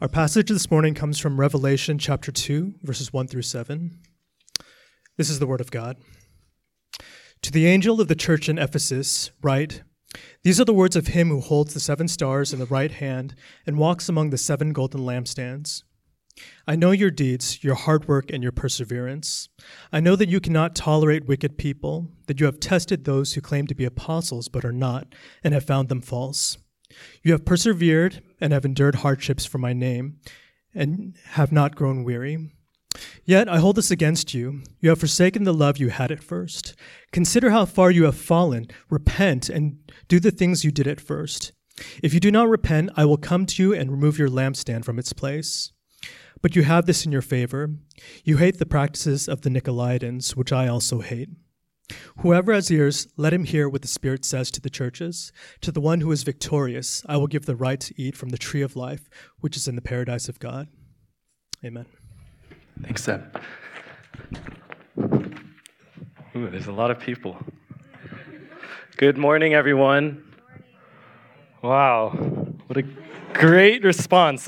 Our passage this morning comes from Revelation chapter 2, verses 1 through 7. This is the word of God. To the angel of the church in Ephesus, write, "These are the words of him who holds the 7 stars in the right hand and walks among the 7 golden lampstands. I know your deeds, your hard work, and your perseverance. I know that you cannot tolerate wicked people, that you have tested those who claim to be apostles but are not, and have found them false. You have persevered and have endured hardships for my name, and have not grown weary. Yet I hold this against you. You have forsaken the love you had at first. Consider how far you have fallen. Repent and do the things you did at first. If you do not repent, I will come to you and remove your lampstand from its place. But you have this in your favor. You hate the practices of the Nicolaitans, which I also hate. Whoever has ears, let him hear what the Spirit says to the churches. To the one who is victorious, I will give the right to eat from the tree of life, which is in the paradise of God." Amen. Thanks, Seb. Ooh, there's a lot of people. Good morning, everyone. Wow, what a great response.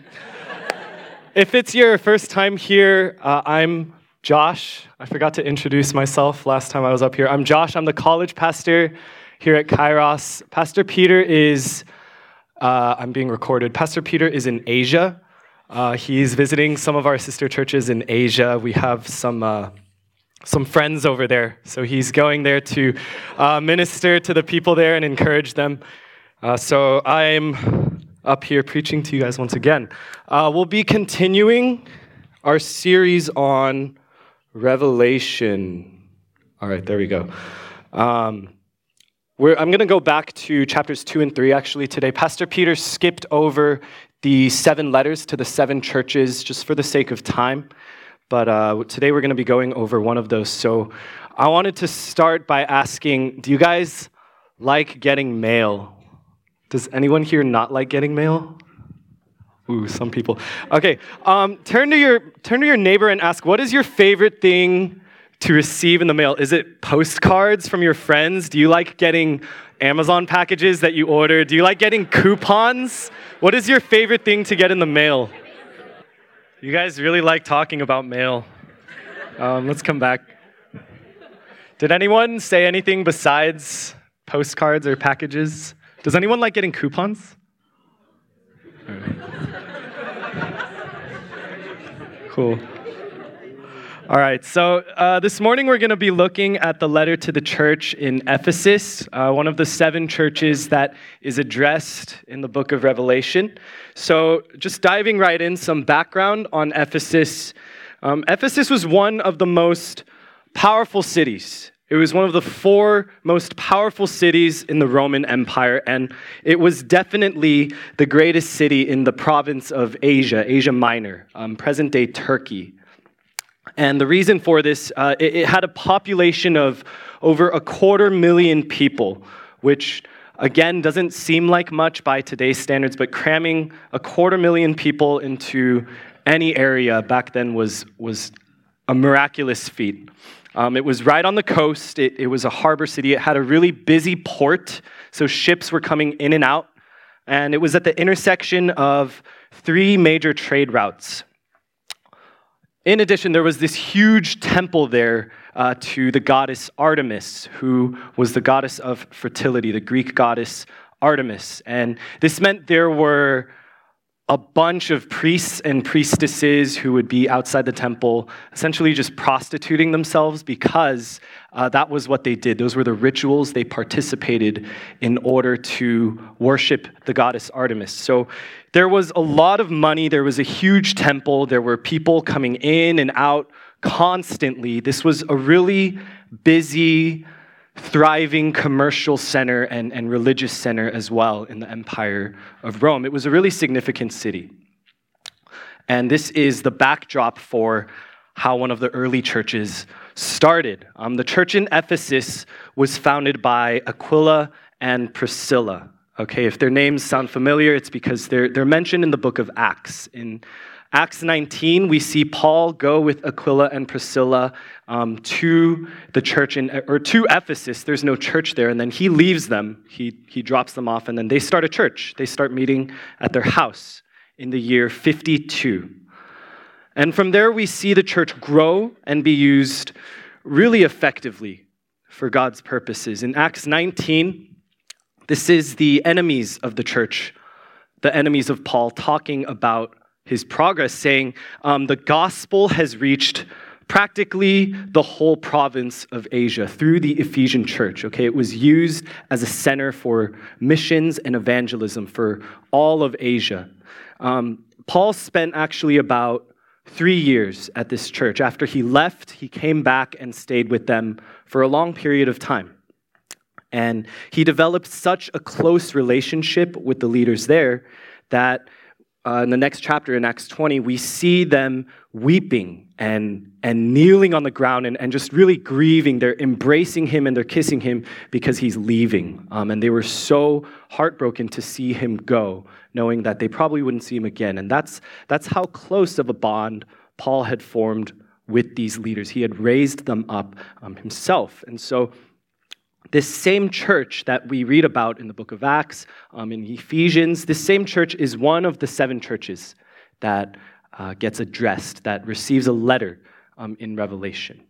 If it's your first time here, I'm Josh. I forgot to introduce myself last time I was up here. I'm Josh. I'm the college pastor here at Kairos. Pastor Peter is, I'm being recorded. Pastor Peter is in Asia. He's visiting some of our sister churches in Asia. We have some friends over there. So he's going there to minister to the people there and encourage them. So I'm up here preaching to you guys once again. We'll be continuing our series on Revelation. All right, there we go. I'm going to go back to chapters 2 and 3 actually today. Pastor Peter skipped over the 7 letters to the 7 churches just for the sake of time. But today we're going to be going over one of those. So I wanted to start by asking, do you guys like getting mail? Does anyone here not like getting mail? Ooh, some people. Okay, turn to your neighbor and ask, what is your favorite thing to receive in the mail? Is it postcards from your friends? Do you like getting Amazon packages that you order? Do you like getting coupons? What is your favorite thing to get in the mail? You guys really like talking about mail. Let's come back. Did anyone say anything besides postcards or packages? Does anyone like getting coupons? All right. Cool. All right, so this morning we're going to be looking at the letter to the church in Ephesus, one of the 7 churches that is addressed in the book of Revelation. So just diving right in, some background on Ephesus. Ephesus was one of the most powerful cities. It was one of the 4 most powerful cities in the Roman Empire, and it was definitely the greatest city in the province of Asia, Asia Minor, present-day Turkey. And the reason for this, it had a population of over 250,000 people, which, again, doesn't seem like much by today's standards, but cramming 250,000 people into any area back then was a miraculous feat. It was right on the coast. It was a harbor city. It had a really busy port, so ships were coming in and out. And it was at the intersection of 3 major trade routes. In addition, there was this huge temple there to the goddess Artemis, who was the goddess of fertility, the Greek goddess Artemis. And this meant there were a bunch of priests and priestesses who would be outside the temple, essentially just prostituting themselves because that was what they did. Those were the rituals they participated in order to worship the goddess Artemis. So there was a lot of money. There was a huge temple. There were people coming in and out constantly. This was a really busy, thriving commercial center and religious center as well in the Empire of Rome. It was a really significant city. And this is the backdrop for how one of the early churches started. The church in Ephesus was founded by Aquila and Priscilla. Okay, if their names sound familiar, it's because they're mentioned in the book of Acts. In Acts 19, we see Paul go with Aquila and Priscilla to the church to Ephesus. There's no church there, and then he leaves them. He drops them off, and then they start a church. They start meeting at their house in the year 52. And from there, we see the church grow and be used really effectively for God's purposes. In Acts 19, this is the enemies of the church, the enemies of Paul, talking about his progress, saying, the gospel has reached practically the whole province of Asia through the Ephesian church. Okay, it was used as a center for missions and evangelism for all of Asia. Paul spent actually about 3 years at this church. After he left, he came back and stayed with them for a long period of time. And he developed such a close relationship with the leaders there that in the next chapter, in Acts 20, we see them weeping and kneeling on the ground and just really grieving. They're embracing him and they're kissing him because he's leaving. And they were so heartbroken to see him go, knowing that they probably wouldn't see him again. And that's how close of a bond Paul had formed with these leaders. He had raised them up himself. And so this same church that we read about in the book of Acts, in Ephesians, this same church is one of the 7 churches that gets addressed, that receives a letter in Revelation.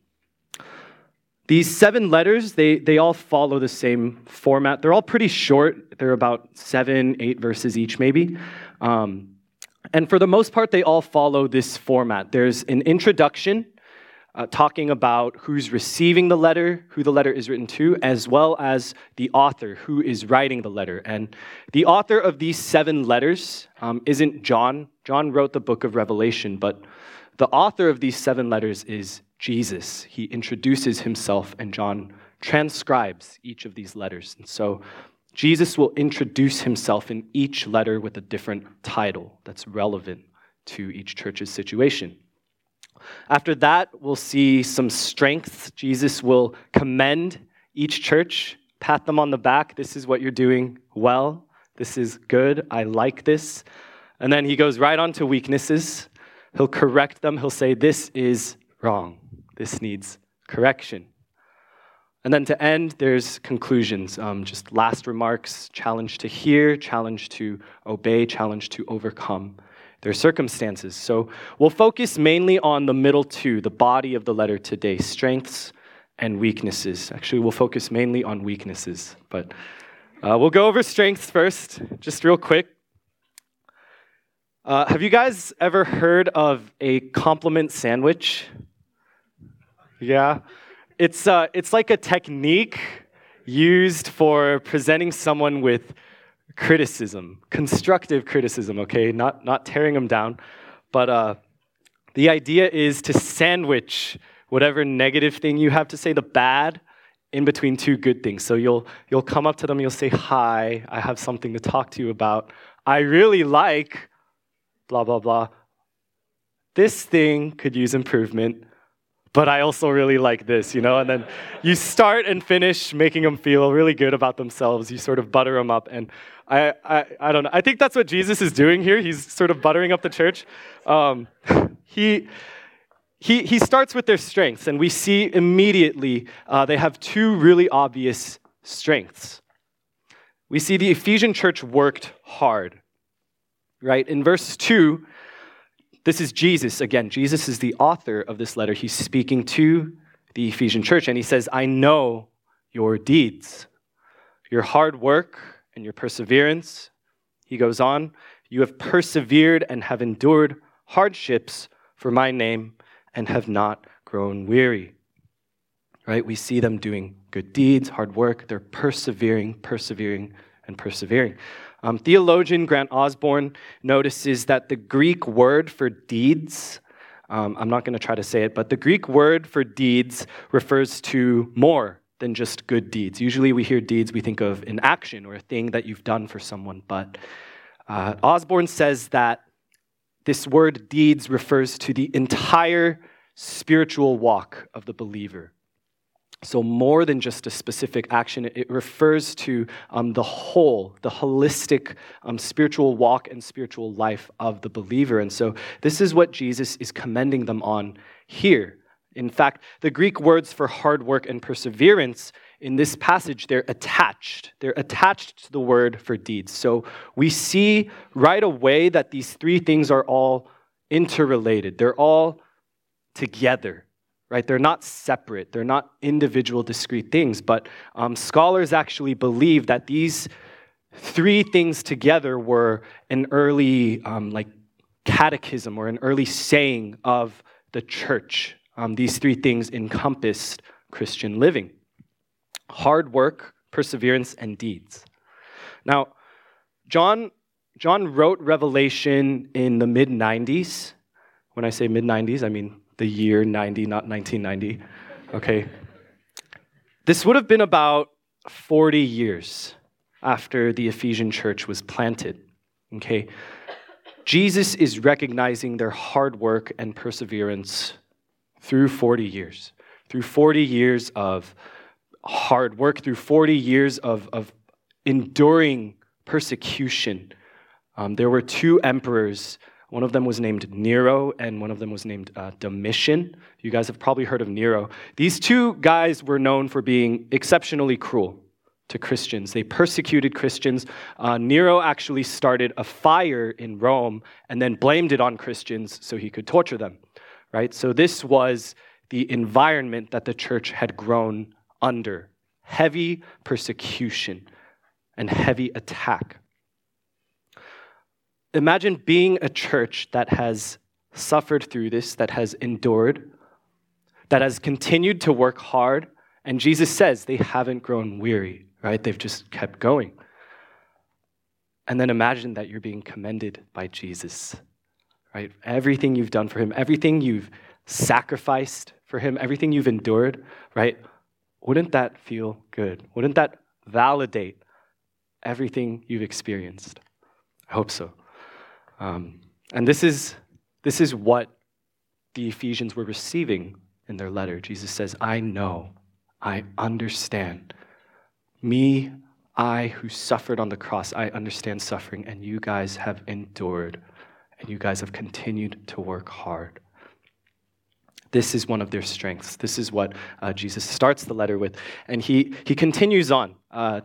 These 7 letters, they all follow the same format. They're all pretty short. They're about 7, 8 verses each, maybe. And for the most part, they all follow this format. There's an introduction, talking about who's receiving the letter, who the letter is written to, as well as the author, who is writing the letter. And the author of these 7 letters isn't John. John wrote the book of Revelation, but the author of these 7 letters is Jesus. He introduces himself, and John transcribes each of these letters. And so Jesus will introduce himself in each letter with a different title that's relevant to each church's situation. After that, we'll see some strengths. Jesus will commend each church, pat them on the back. This is what you're doing well. This is good. I like this. And then he goes right on to weaknesses. He'll correct them. He'll say, this is wrong. This needs correction. And then to end, there's conclusions, just last remarks, challenge to hear, challenge to obey, challenge to overcome their circumstances. So we'll focus mainly on the middle 2, the body of the letter today, strengths and weaknesses. Actually, we'll focus mainly on weaknesses, but we'll go over strengths first, just real quick. Have you guys ever heard of a compliment sandwich? Yeah. It's like a technique used for presenting someone with criticism, constructive criticism, okay? Not tearing them down, but the idea is to sandwich whatever negative thing you have to say, the bad, in between 2 good things. So you'll come up to them, you'll say, hi, I have something to talk to you about. I really like blah, blah, blah. This thing could use improvement, but I also really like this, And then you start and finish making them feel really good about themselves. You sort of butter them up. And I don't know. I think that's what Jesus is doing here. He's sort of buttering up the church. He starts with their strengths, and we see immediately they have 2 really obvious strengths. We see the Ephesian church worked hard, right? In verse 2, this is Jesus. Again, Jesus is the author of this letter. He's speaking to the Ephesian church, and he says, I know your deeds, your hard work and your perseverance. He goes on, you have persevered and have endured hardships for my name and have not grown weary. Right? We see them doing good deeds, hard work. They're persevering. Theologian Grant Osborne notices that the Greek word for deeds, I'm not going to try to say it, but the Greek word for deeds refers to more than just good deeds. Usually we hear deeds, we think of an action or a thing that you've done for someone, but Osborne says that this word deeds refers to the entire spiritual walk of the believer. So more than just a specific action, it refers to the whole, the holistic spiritual walk and spiritual life of the believer. And so this is what Jesus is commending them on here. In fact, the Greek words for hard work and perseverance in this passage, they're attached. They're attached to the word for deeds. So we see right away that these three things are all interrelated. They're all together, right? They're not separate. They're not individual, discrete things. But scholars actually believe that these three things together were an early catechism or an early saying of the church. These three things encompassed Christian living: hard work, perseverance, and deeds. Now, John wrote Revelation in the mid-90s. When I say mid-90s, I mean the year 90, not 1990. Okay. This would have been about 40 years after the Ephesian church was planted. Okay. Jesus is recognizing their hard work and perseverance through 40 years. Through 40 years of hard work, through 40 years of enduring persecution. There were two emperors. One of them was named Nero, and one of them was named Domitian. You guys have probably heard of Nero. These two guys were known for being exceptionally cruel to Christians. They persecuted Christians. Nero actually started a fire in Rome and then blamed it on Christians so he could torture them, right? So this was the environment that the church had grown under: heavy persecution and heavy attack. Imagine being a church that has suffered through this, that has endured, that has continued to work hard, and Jesus says they haven't grown weary, right? They've just kept going. And then imagine that you're being commended by Jesus, right? Everything you've done for him, everything you've sacrificed for him, everything you've endured, right? Wouldn't that feel good? Wouldn't that validate everything you've experienced? I hope so. And this is what the Ephesians were receiving in their letter. Jesus says, I know, I understand. Me, I who suffered on the cross, I understand suffering, and you guys have endured, and you guys have continued to work hard. This is one of their strengths. This is what Jesus starts the letter with. And he continues on.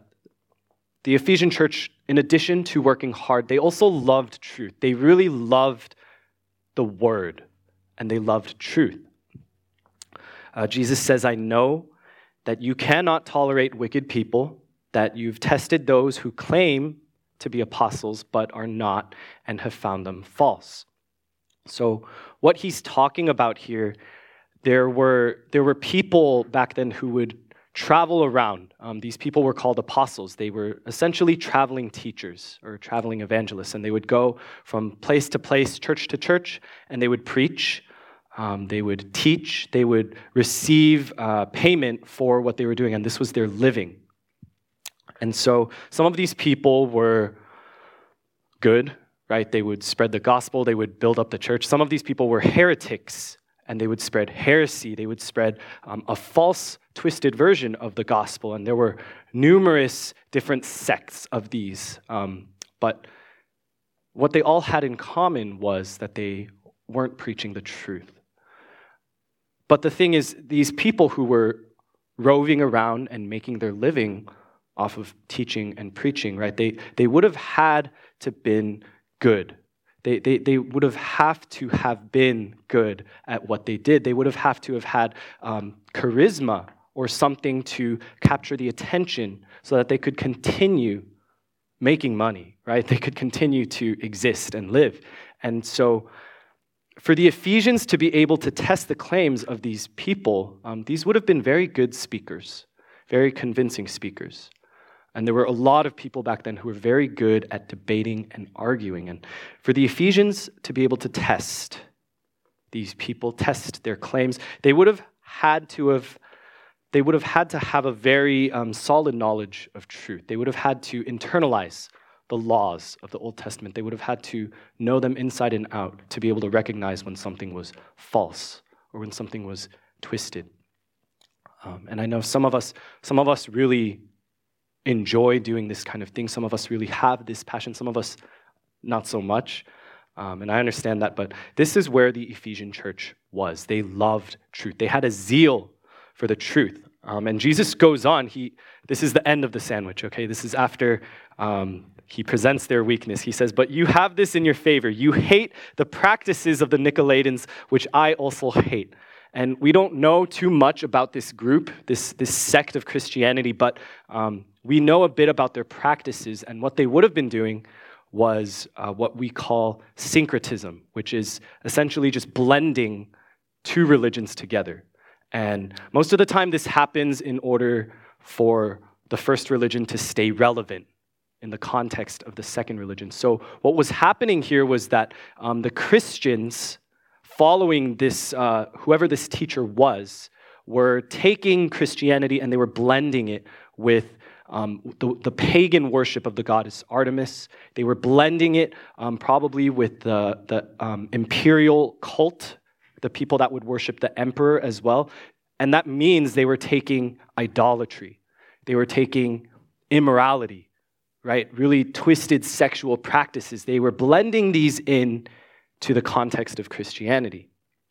The Ephesian church, in addition to working hard, they also loved truth. They really loved the word, and they loved truth. Jesus says, I know that you cannot tolerate wicked people, that you've tested those who claim to be apostles but are not, and have found them false. So what he's talking about here, there were people back then who would travel around. These people were called apostles. They were essentially traveling teachers or traveling evangelists, and they would go from place to place, church to church, and they would preach. They would teach. They would receive payment for what they were doing, and this was their living. And so some of these people were good, right? They would spread the gospel. They would build up the church. Some of these people were heretics, and they would spread heresy. They would spread a false, twisted version of the gospel. And there were numerous different sects of these. But what they all had in common was that they weren't preaching the truth. But the thing is, these people who were roving around and making their living off of teaching and preaching, right? They would have had to been good. They would have to have been good at what they did. They would have to have had charisma or something to capture the attention so that they could continue making money, right? They could continue to exist and live. And so for the Ephesians to be able to test the claims of these people, these would have been very good speakers, very convincing speakers. And there were a lot of people back then who were very good at debating and arguing. And for the Ephesians to be able to test these people, test their claims, they would have had to have a very solid knowledge of truth. They would have had to internalize the laws of the Old Testament. They would have had to know them inside and out to be able to recognize when something was false or when something was twisted. And I know some of us really enjoy doing this kind of thing. Some of us really have this passion. Some of us not so much. And I understand that, but this is where the Ephesian church was. They loved truth. They had a zeal for the truth. And Jesus goes on. This is the end of the sandwich, okay? This is after he presents their weakness. He says, but you have this in your favor. You hate the practices of the Nicolaitans, which I also hate. And we don't know too much about this group, this sect of Christianity, but we know a bit about their practices, and what they would have been doing was what we call syncretism, which is essentially just blending two religions together. And most of the time this happens in order for the first religion to stay relevant in the context of the second religion. So what was happening here was that the Christians, following this, whoever this teacher was, were taking Christianity and they were blending it with the pagan worship of the goddess Artemis. They were blending it probably with the imperial cult, the people that would worship the emperor as well. And that means they were taking idolatry. They were taking immorality, right? Really twisted sexual practices. They were blending these in to the context of Christianity.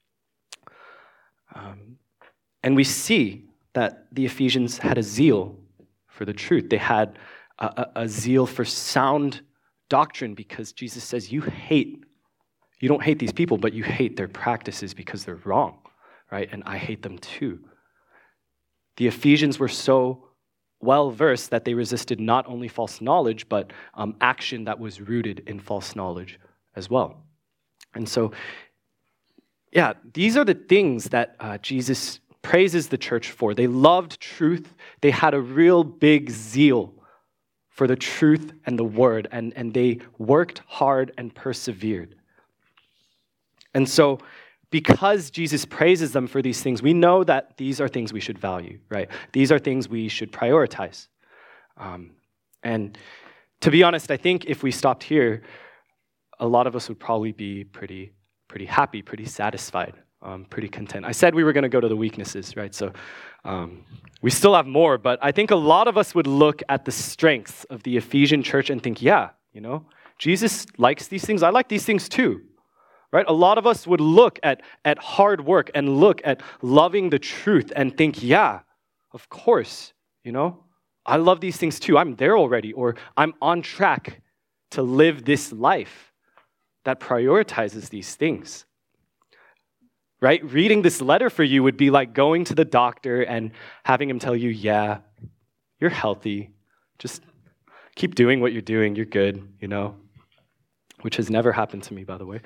And we see that the Ephesians had a zeal for the truth. They had a zeal for sound doctrine, because Jesus says, you don't hate these people, but you hate their practices because they're wrong, right? And I hate them too. The Ephesians were so well-versed that they resisted not only false knowledge, but action that was rooted in false knowledge as well. And so, yeah, these are the things that Jesus praises the church for. They loved truth. They had a real big zeal for the truth and the word, and they worked hard and persevered. And so, because Jesus praises them for these things, we know that these are things we should value, right? These are things we should prioritize. And to be honest, I think if we stopped here, a lot of us would probably be pretty happy, pretty satisfied, pretty content. I said we were going to go to the weaknesses, right? So we still have more, but I think a lot of us would look at the strengths of the Ephesian church and think, yeah, Jesus likes these things. I like these things too. Right? A lot of us would look at hard work and look at loving the truth and think, yeah, of course, I love these things too. I'm there already, or I'm on track to live this life that prioritizes these things. Right? Reading this letter for you would be like going to the doctor and having him tell you, yeah, you're healthy. Just keep doing what you're doing. You're good, which has never happened to me, by the way.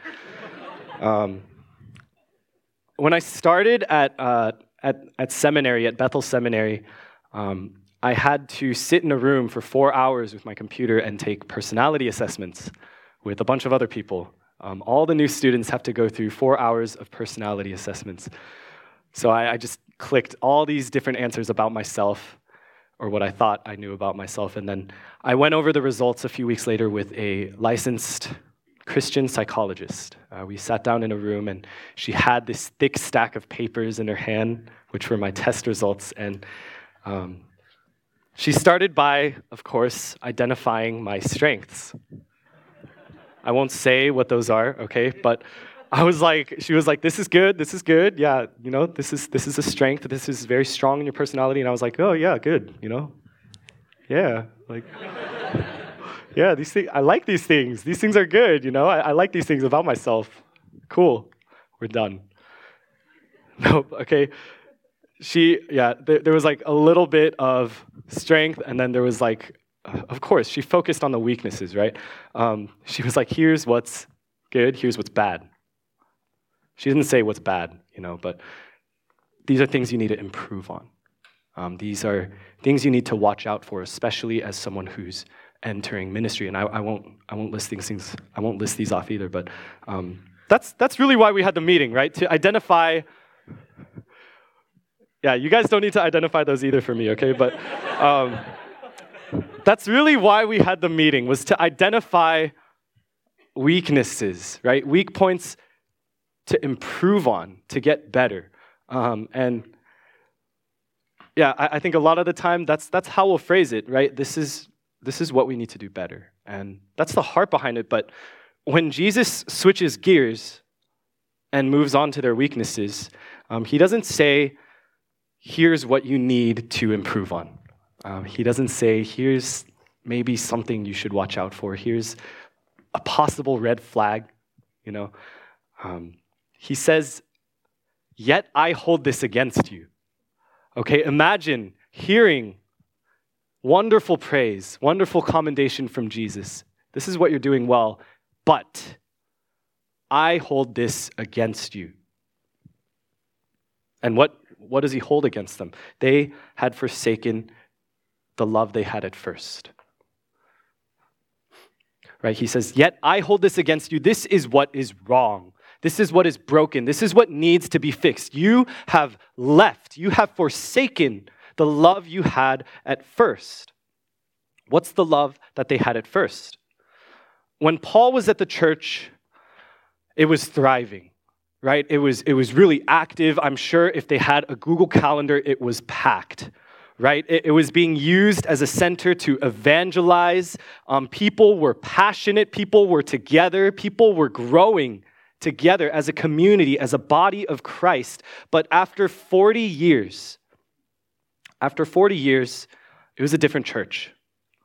When I started at seminary, at Bethel Seminary, I had to sit in a room for 4 hours with my computer and take personality assessments with a bunch of other people. All the new students have to go through 4 hours of personality assessments. So I just clicked all these different answers about myself, or what I thought I knew about myself, and then I went over the results a few weeks later with a licensed Christian psychologist. We sat down in a room, and she had this thick stack of papers in her hand, which were my test results, and she started by, of course, identifying my strengths. I won't say what those are, okay, but she was like, this is good, yeah, this is a strength, this is very strong in your personality, and I was like, oh yeah, good, yeah, like, yeah, these things, I like these things. These things are good, I like these things about myself. Cool. We're done. Nope, okay. There was like a little bit of strength, and then there was like, of course, she focused on the weaknesses, right? She was like, here's what's good, here's what's bad. She didn't say what's bad, but these are things you need to improve on. These are things you need to watch out for, especially as someone who's entering ministry, and I won't list these things. I won't list these off either. But that's really why we had the meeting, right? To identify. Yeah, you guys don't need to identify those either for me, okay? But that's really why we had the meeting, was to identify weaknesses, right? Weak points to improve on, to get better, and yeah, I think a lot of the time that's how we'll phrase it, right? This is what we need to do better. And that's the heart behind it. But when Jesus switches gears and moves on to their weaknesses, he doesn't say, here's what you need to improve on. He doesn't say, here's maybe something you should watch out for. Here's a possible red flag, He says, yet I hold this against you. Okay, imagine hearing wonderful praise, wonderful commendation from Jesus. This is what you're doing well, but I hold this against you. And what does he hold against them? They had forsaken the love they had at first. Right? He says, yet I hold this against you. This is what is wrong. This is what is broken. This is what needs to be fixed. You have left. You have forsaken the love you had at first. What's the love that they had at first? When Paul was at the church, it was thriving, right? It was really active. I'm sure if they had a Google Calendar, it was packed, right? It was being used as a center to evangelize. People were passionate. People were together. People were growing together as a community, as a body of Christ. But after 40 years, it was a different church.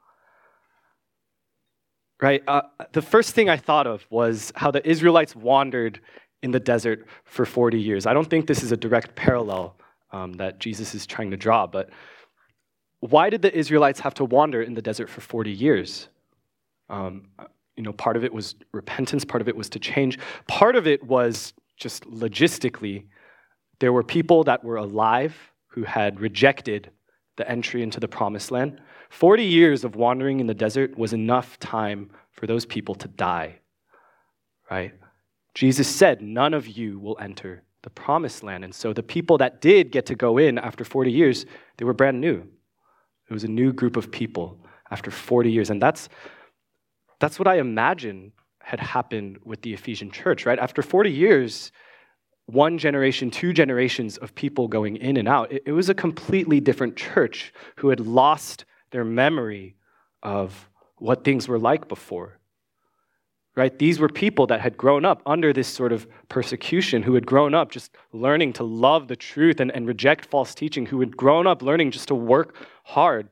Right? The first thing I thought of was how the Israelites wandered in the desert for 40 years. I don't think this is a direct parallel that Jesus is trying to draw, but why did the Israelites have to wander in the desert for 40 years? Part of it was repentance, part of it was to change. Part of it was just logistically, there were people that were alive who had rejected the entry into the promised land. 40 years of wandering in the desert was enough time for those people to die, right? Jesus said, none of you will enter the promised land. And so the people that did get to go in after 40 years, they were brand new. It was a new group of people after 40 years. And that's what I imagine had happened with the Ephesian church, right? After 40 years, one generation, two generations of people going in and out, it was a completely different church who had lost their memory of what things were like before, right? These were people that had grown up under this sort of persecution, who had grown up just learning to love the truth and reject false teaching, who had grown up learning just to work hard.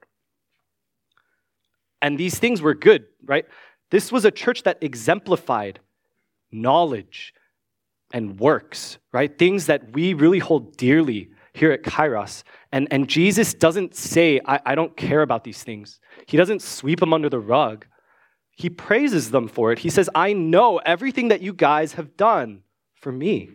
And these things were good, right? This was a church that exemplified knowledge and works, right? Things that we really hold dearly here at Kairos. And Jesus doesn't say, I don't care about these things. He doesn't sweep them under the rug. He praises them for it. He says, I know everything that you guys have done for me.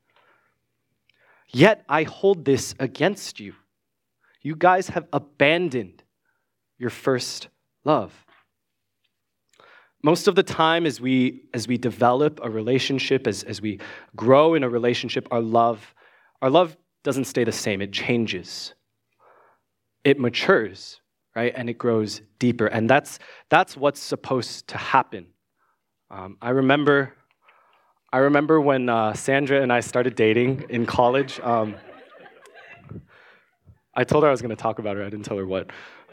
Yet I hold this against you. You guys have abandoned your first love. Most of the time as we develop a relationship, as we grow in a relationship, our love doesn't stay the same. It changes. It matures, right? And it grows deeper. And that's what's supposed to happen. I remember when Sandra and I started dating in college. I told her I was going to talk about her. I didn't tell her what.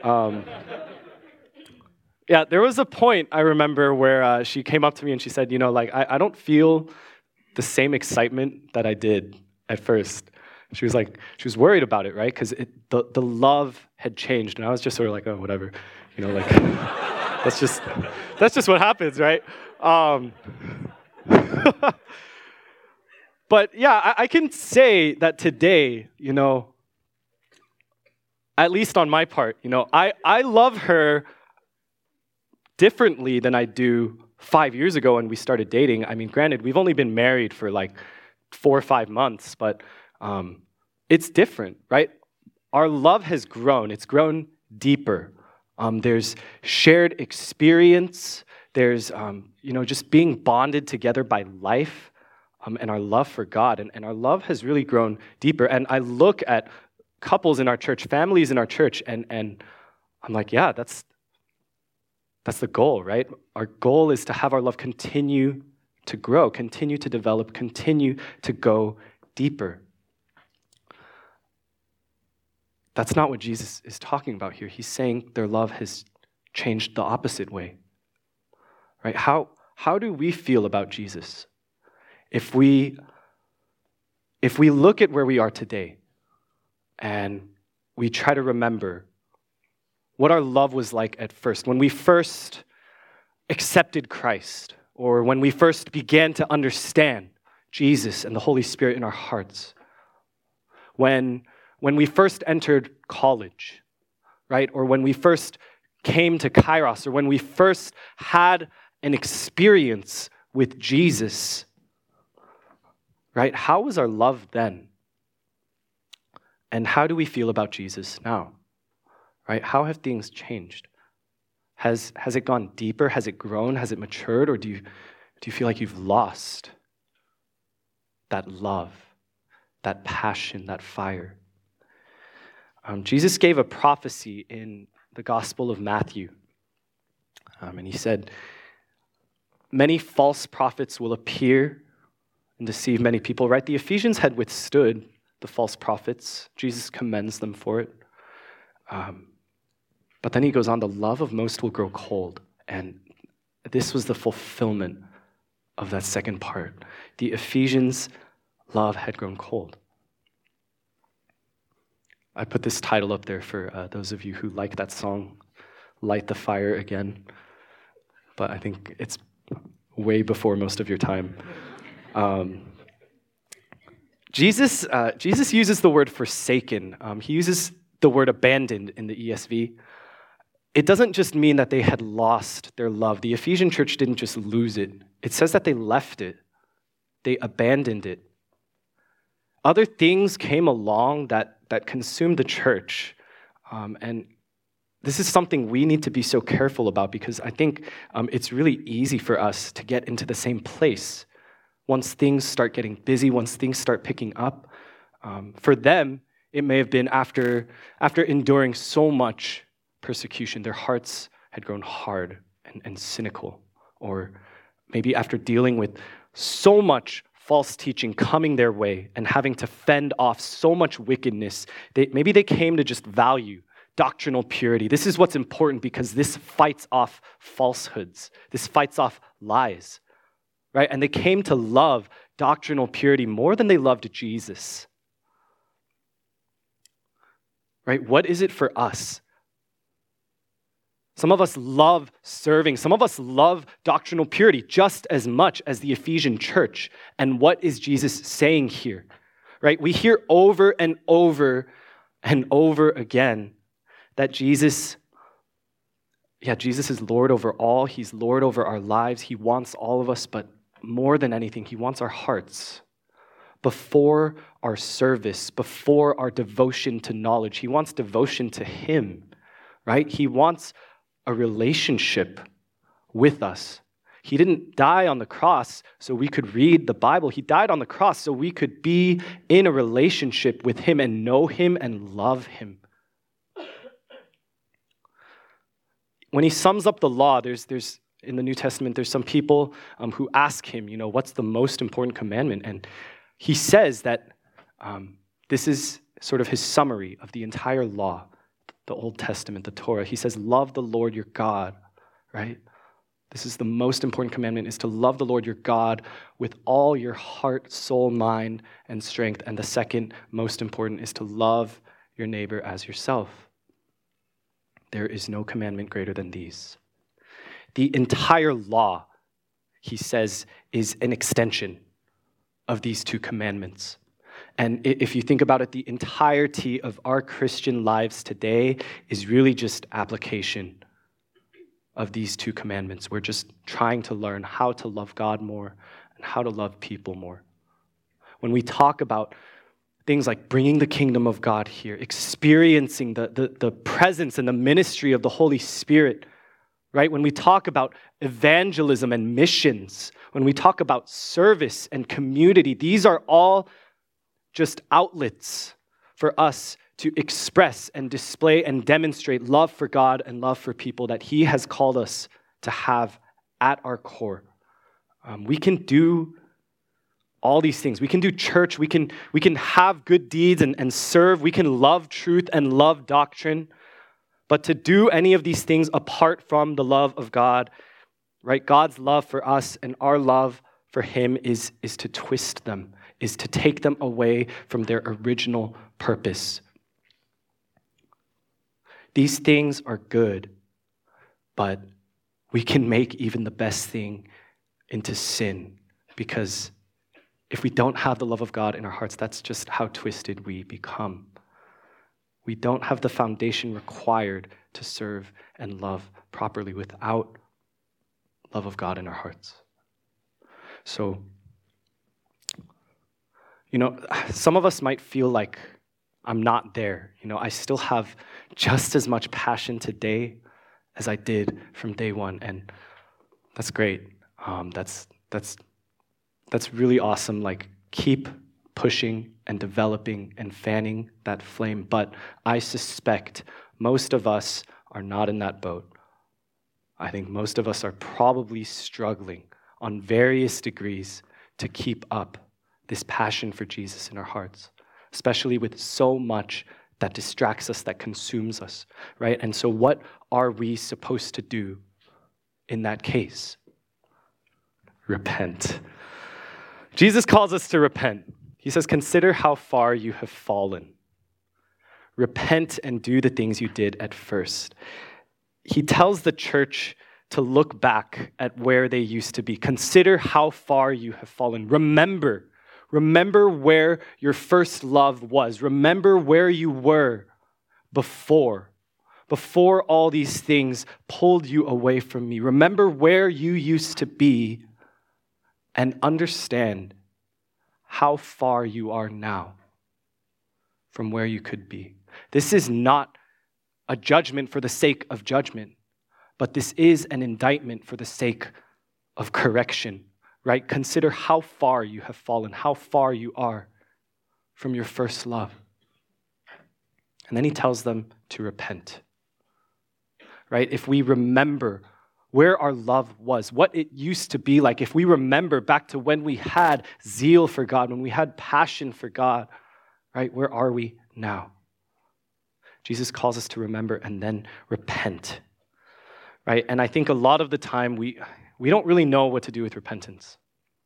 Yeah, there was a point I remember where she came up to me and she said, I don't feel the same excitement that I did at first. She was worried about it, right? Because the love had changed, and I was just sort of like, oh, whatever, that's just what happens, right? But yeah, I can say that today, at least on my part, I love her differently than I do 5 years ago when we started dating. I mean, granted, we've only been married for like 4 or 5 months, but it's different, right? Our love has grown. It's grown deeper. There's shared experience. There's, just being bonded together by life and our love for God. And our love has really grown deeper. And I look at couples in our church, families in our church, and I'm like, yeah, that's the goal, right? Our goal is to have our love continue to grow, continue to develop, continue to go deeper. That's not what Jesus is talking about here. He's saying their love has changed the opposite way, right? How do we feel about Jesus? If we look at where we are today, and we try to remember what our love was like at first, when we first accepted Christ, or when we first began to understand Jesus and the Holy Spirit in our hearts, when we first entered college, right? Or when we first came to Kairos, or when we first had an experience with Jesus, right? How was our love then? And how do we feel about Jesus now? Right? How have things changed? Has it gone deeper? Has it grown? Has it matured? Or do you feel like you've lost that love, that passion, that fire? Jesus gave a prophecy in the Gospel of Matthew. And he said, many false prophets will appear and deceive many people, right? The Ephesians had withstood the false prophets. Jesus commends them for it. But then he goes on, the love of most will grow cold. And this was the fulfillment of that second part. The Ephesians' love had grown cold. I put this title up there for those of you who like that song, Light the Fire Again. But I think it's way before most of your time. Jesus uses the word forsaken. He uses the word abandoned in the ESV. It doesn't just mean that they had lost their love. The Ephesian church didn't just lose it. It says that they left it. They abandoned it. Other things came along that consumed the church. And this is something we need to be so careful about, because I think it's really easy for us to get into the same place once things start getting busy, once things start picking up. For them, it may have been after enduring so much persecution, their hearts had grown hard and cynical. Or maybe after dealing with so much false teaching coming their way and having to fend off so much wickedness, maybe they came to just value doctrinal purity. This is what's important, because this fights off falsehoods. This fights off lies, right? And they came to love doctrinal purity more than they loved Jesus, right? What is it for us? Some of us love serving. Some of us love doctrinal purity just as much as the Ephesian church. And what is Jesus saying here? Right? We hear over and over and over again that Jesus is Lord over all. He's Lord over our lives. He wants all of us, but more than anything, he wants our hearts. Before our service, before our devotion to knowledge, he wants devotion to him, right? He wants a relationship with us. He didn't die on the cross so we could read the Bible. He died on the cross so we could be in a relationship with him and know him and love him. When he sums up the law, there's in the New Testament, there's some people who ask him, what's the most important commandment? And he says that this is sort of his summary of the entire law, the Old Testament, the Torah. He says, love the Lord your God, right? This is the most important commandment, is to love the Lord your God with all your heart, soul, mind, and strength. And the second most important is to love your neighbor as yourself. There is no commandment greater than these. The entire law, he says, is an extension of these two commandments. And if you think about it, the entirety of our Christian lives today is really just application of these two commandments. We're just trying to learn how to love God more and how to love people more. When we talk about things like bringing the kingdom of God here, experiencing the presence and the ministry of the Holy Spirit, right? When we talk about evangelism and missions, when we talk about service and community, these are all just outlets for us to express and display and demonstrate love for God and love for people that he has called us to have at our core. We can do all these things. We can do church. We can have good deeds and serve. We can love truth and love doctrine. But to do any of these things apart from the love of God, right? God's love for us and our love for him is to twist them, is to take them away from their original purpose. These things are good, but we can make even the best thing into sin, because if we don't have the love of God in our hearts, that's just how twisted we become. We don't have the foundation required to serve and love properly without love of God in our hearts. So, some of us might feel like I'm not there. I still have just as much passion today as I did from day one, and that's great. That's really awesome. Like, keep pushing and developing and fanning that flame. But I suspect most of us are not in that boat. I think most of us are probably struggling on various degrees to keep up this passion for Jesus in our hearts, especially with so much that distracts us, that consumes us, right? And so what are we supposed to do in that case? Repent. Jesus calls us to repent. He says, consider how far you have fallen. Repent and do the things you did at first. He tells the church to look back at where they used to be. Consider how far you have fallen. Remember where your first love was. Remember where you were before all these things pulled you away from me. Remember where you used to be and understand how far you are now from where you could be. This is not a judgment for the sake of judgment, but this is an indictment for the sake of correction, right? Consider how far you have fallen, how far you are from your first love. And then he tells them to repent, right? If we remember where our love was, what it used to be like, if we remember back to when we had zeal for God, when we had passion for God, right? Where are we now? Jesus calls us to remember and then repent, right? And I think a lot of the time we don't really know what to do with repentance.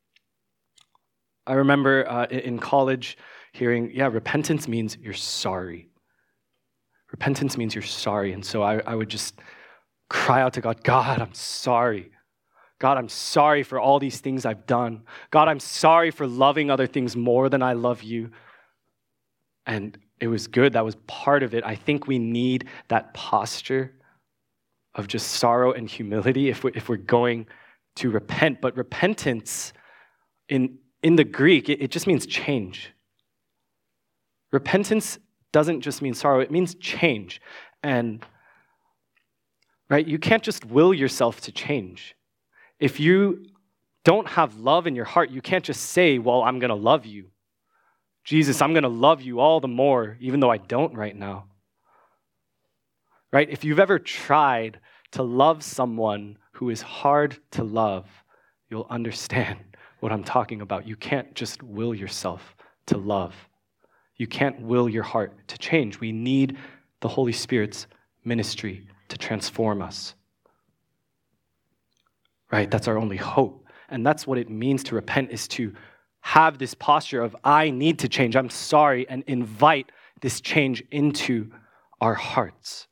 I remember in college hearing, repentance means you're sorry. Repentance means you're sorry. And so I would just cry out to God, God, I'm sorry. God, I'm sorry for all these things I've done. God, I'm sorry for loving other things more than I love you. And it was good. That was part of it. I think we need that posture of just sorrow and humility if we're going to repent. But repentance in the Greek, it just means change. Repentance doesn't just mean sorrow, it means change. And right, you can't just will yourself to change. If you don't have love in your heart, you can't just say, well, I'm going to love you. Jesus, I'm going to love you all the more, even though I don't right now. Right? If you've ever tried to love someone who is hard to love, you'll understand what I'm talking about. You can't just will yourself to love. You can't will your heart to change. We need the Holy Spirit's ministry to transform us. Right? That's our only hope. And that's what it means to repent, is to have this posture of, I need to change, I'm sorry, and invite this change into our hearts.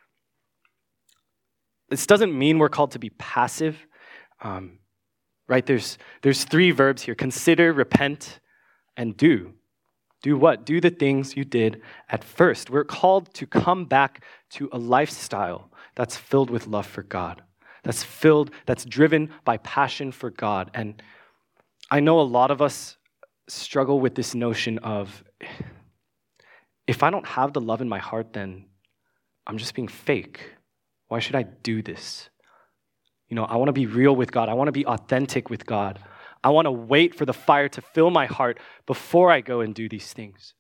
This doesn't mean we're called to be passive. Right? There's three verbs here: consider, repent, and do. Do what? Do the things you did at first. We're called to come back to a lifestyle that's filled with love for God, that's driven by passion for God. And I know a lot of us struggle with this notion of, if I don't have the love in my heart, then I'm just being fake. Why should I do this? I want to be real with God. I want to be authentic with God. I want to wait for the fire to fill my heart before I go and do these things.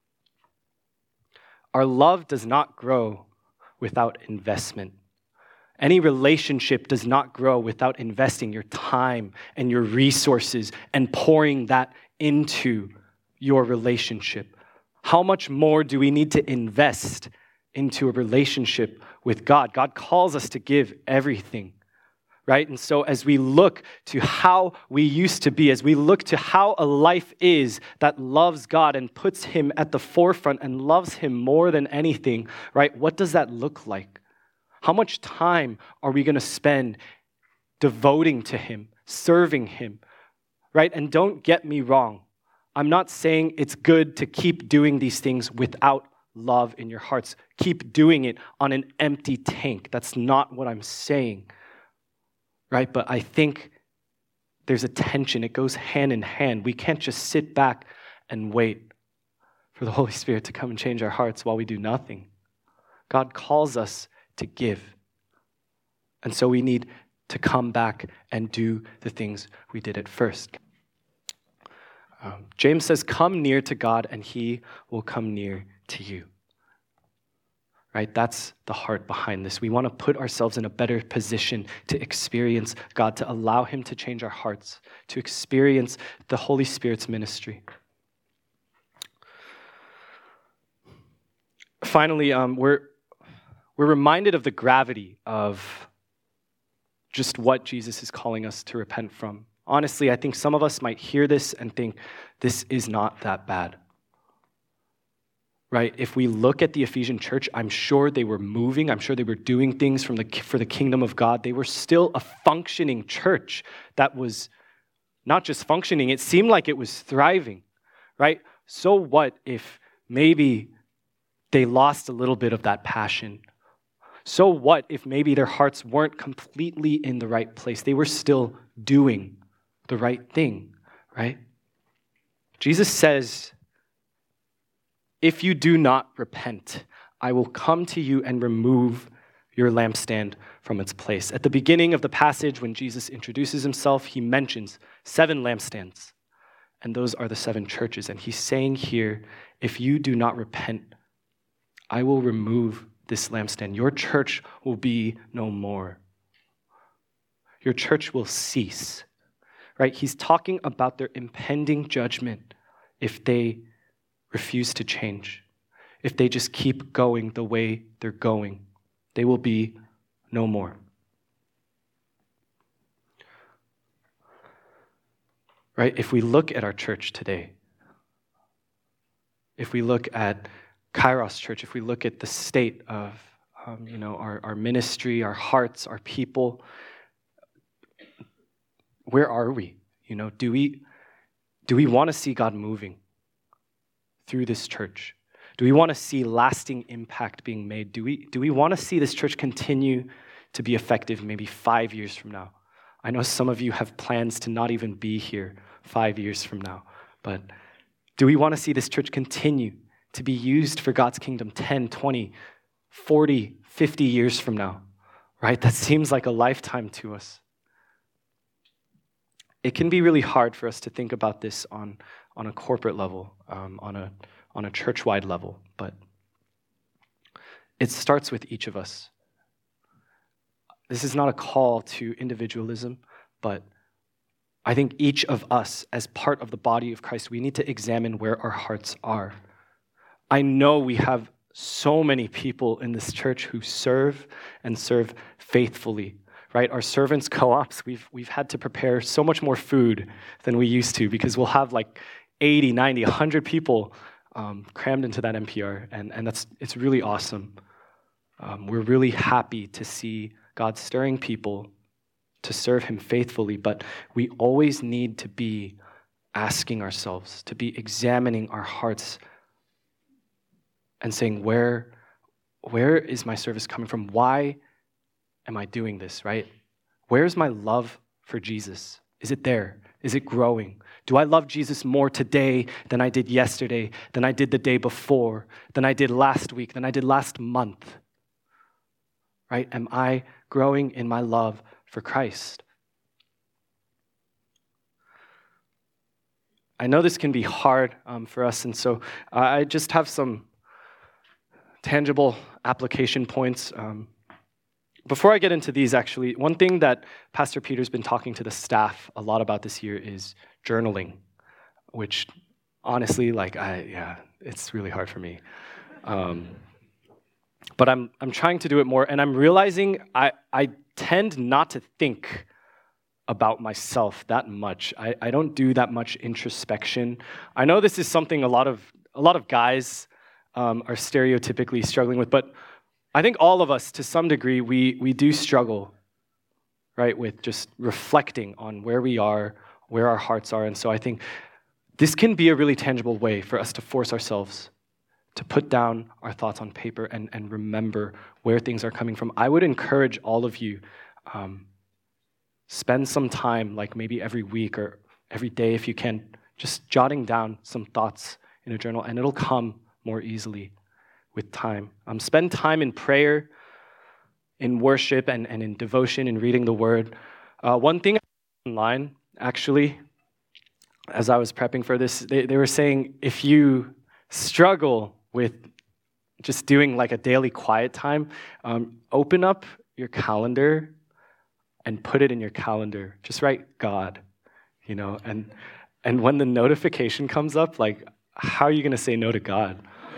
Our love does not grow without investment. Any relationship does not grow without investing your time and your resources and pouring that into your relationship. How much more do we need to invest into a relationship with God? God calls us to give everything, right? And so as we look to how we used to be, as we look to how a life is that loves God and puts him at the forefront and loves him more than anything, right? What does that look like? How much time are we going to spend devoting to him, serving him, right? And don't get me wrong. I'm not saying it's good to keep doing these things without love in your hearts. Keep doing it on an empty tank. That's not what I'm saying. Right? But I think there's a tension. It goes hand in hand. We can't just sit back and wait for the Holy Spirit to come and change our hearts while we do nothing. God calls us to give. And so we need to come back and do the things we did at first. James says, come near to God and he will come near to you. Right? That's the heart behind this. We want to put ourselves in a better position to experience God, to allow him to change our hearts, to experience the Holy Spirit's ministry. Finally, we're reminded of the gravity of just what Jesus is calling us to repent from. Honestly, I think some of us might hear this and think, this is not that bad. Right? If we look at the Ephesian church, I'm sure they were moving. I'm sure they were doing things for the kingdom of God. They were still a functioning church that was not just functioning. It seemed like it was thriving, right? So what if maybe they lost a little bit of that passion? So what if maybe their hearts weren't completely in the right place? They were still doing the right thing, right? Jesus says, if you do not repent, I will come to you and remove your lampstand from its place. At the beginning of the passage, when Jesus introduces himself, he mentions 7 lampstands, and those are the 7 churches. And he's saying here, if you do not repent, I will remove this lampstand. Your church will be no more. Your church will cease, right? He's talking about their impending judgment if they refuse to change. If they just keep going the way they're going, they will be no more. Right? If we look at our church today, if we look at Kairos Church, if we look at the state of our ministry, our hearts, our people, where are we? Do we want to see God moving through this church? Do we want to see lasting impact being made? Do we want to see this church continue to be effective maybe 5 years from now? I know some of you have plans to not even be here 5 years from now, but do we want to see this church continue to be used for God's kingdom 10, 20, 40, 50 years from now? Right? That seems like a lifetime to us. It can be really hard for us to think about this on a corporate level, on a church-wide level, but it starts with each of us. This is not a call to individualism, but I think each of us, as part of the body of Christ, we need to examine where our hearts are. I know we have so many people in this church who serve and serve faithfully. Right, our servants co-ops, we've had to prepare so much more food than we used to because we'll have like 80, 90, 100 people crammed into that MPR, and it's really awesome. We're really happy to see God stirring people to serve him faithfully, but we always need to be asking ourselves, to be examining our hearts and saying, where is my service coming from? Why am I doing this, right? Where's my love for Jesus? Is it there? Is it growing? Do I love Jesus more today than I did yesterday, than I did the day before, than I did last week, than I did last month? Right? Am I growing in my love for Christ? I know this can be hard for us, and so I just have some tangible application points. Before I get into these, actually, one thing that Pastor Peter's been talking to the staff a lot about this year is journaling, which honestly, it's really hard for me. but I'm trying to do it more, and I'm realizing I tend not to think about myself that much. I don't do that much introspection. I know this is something a lot of guys are stereotypically struggling with, but I think all of us, to some degree, we do struggle, right, with just reflecting on where we are, where our hearts are. And so I think this can be a really tangible way for us to force ourselves to put down our thoughts on paper and remember where things are coming from. I would encourage all of you, spend some time, like maybe every week or every day if you can, just jotting down some thoughts in a journal, and it'll come more easily with time. Spend time in prayer, in worship, and in devotion, in reading the Word. One thing online, actually, as I was prepping for this, they were saying if you struggle with just doing like a daily quiet time, open up your calendar and put it in your calendar. Just write God, and when the notification comes up, like, how are you going to say no to God?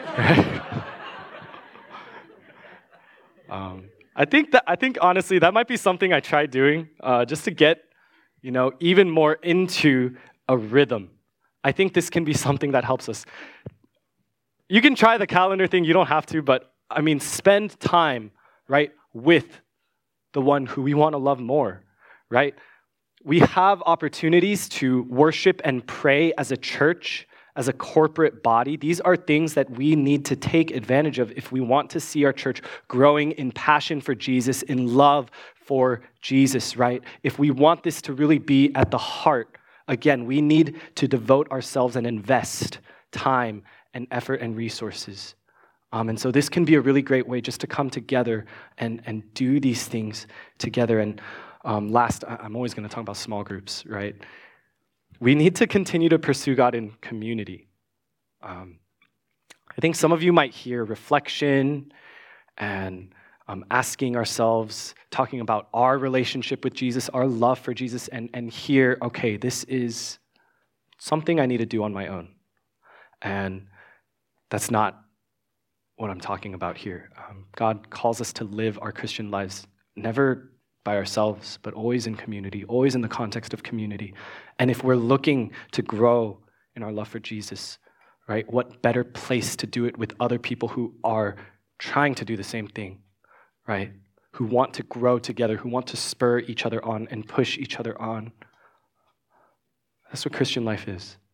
I think honestly that might be something I tried doing just to get, even more into a rhythm. I think this can be something that helps us. You can try the calendar thing, you don't have to, but spend time, right, with the one who we want to love more, right? We have opportunities to worship and pray as a church, as a corporate body. These are things that we need to take advantage of if we want to see our church growing in passion for Jesus, in love for Jesus, right? If we want this to really be at the heart, again, we need to devote ourselves and invest time and effort and resources. And so this can be a really great way just to come together and do these things together. And last, I'm always going to talk about small groups, right? We need to continue to pursue God in community. I think some of you might hear reflection and asking ourselves, talking about our relationship with Jesus, our love for Jesus, and hear, okay, this is something I need to do on my own. And that's not what I'm talking about here. God calls us to live our Christian lives never by ourselves, but always in community, always in the context of community. And if we're looking to grow in our love for Jesus, right, what better place to do it with other people who are trying to do the same thing, right, who want to grow together, who want to spur each other on and push each other on. That's what Christian life is.